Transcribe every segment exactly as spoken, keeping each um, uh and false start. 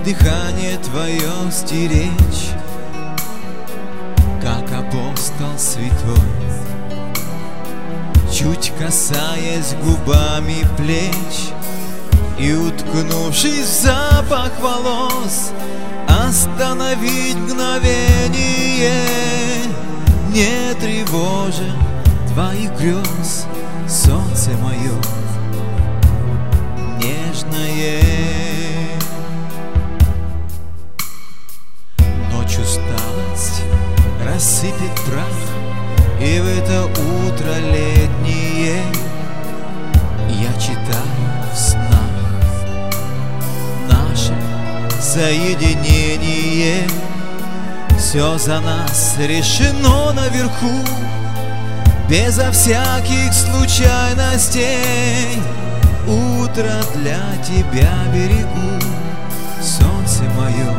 дыхание твое стеречь, как апостол святой, чуть касаясь губами плеч и, уткнувшись в запах волос, остановить мгновение, не тревожа твоих грез, солнце мое нежное. Ночь усталость рассыпет прах, и в это утро летнее я читаю в снах наше соединение. Все за нас решено наверху, безо всяких случайностей. Утро для тебя берегу, солнце мое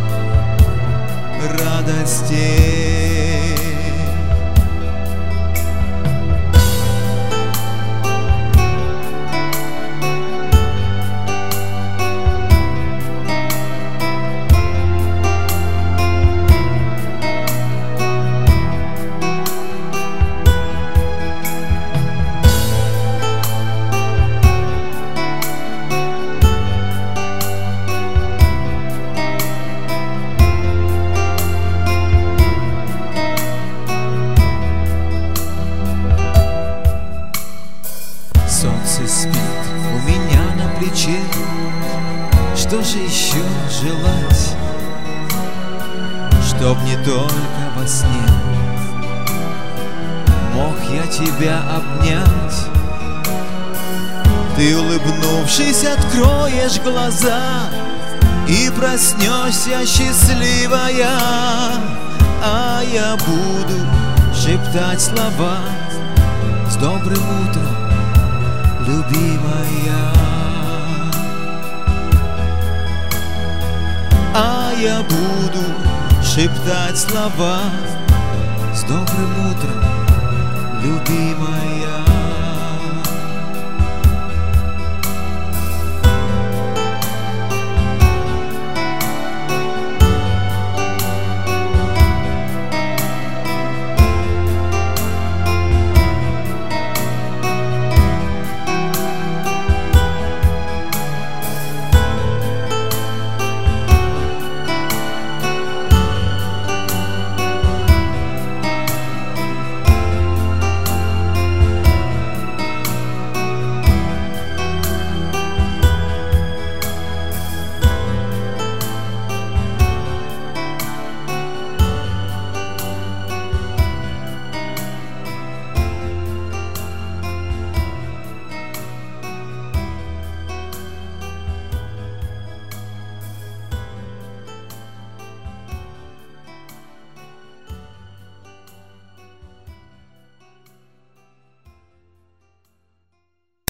радостей. Солнце спит у меня на плече, что же еще желать, чтоб не только во сне мог я тебя обнять. Ты, улыбнувшись, откроешь глаза и проснешься счастливая, а я буду шептать слова: с добрым утром, любимая. А я буду шептать слова: с добрым утром, любимая.